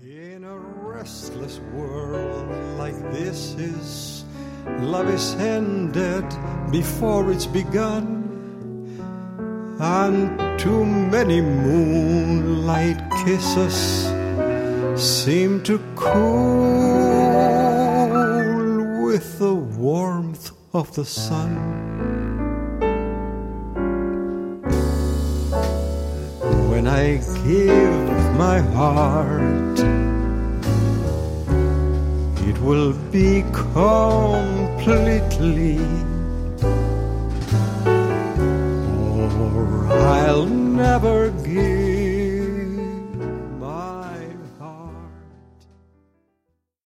In a restless world like this is, love is ended before it's begun, and too many moonlight kisses seem to cool with the warmth of the sun. When I give my heart, it will be completely, or I'll never give.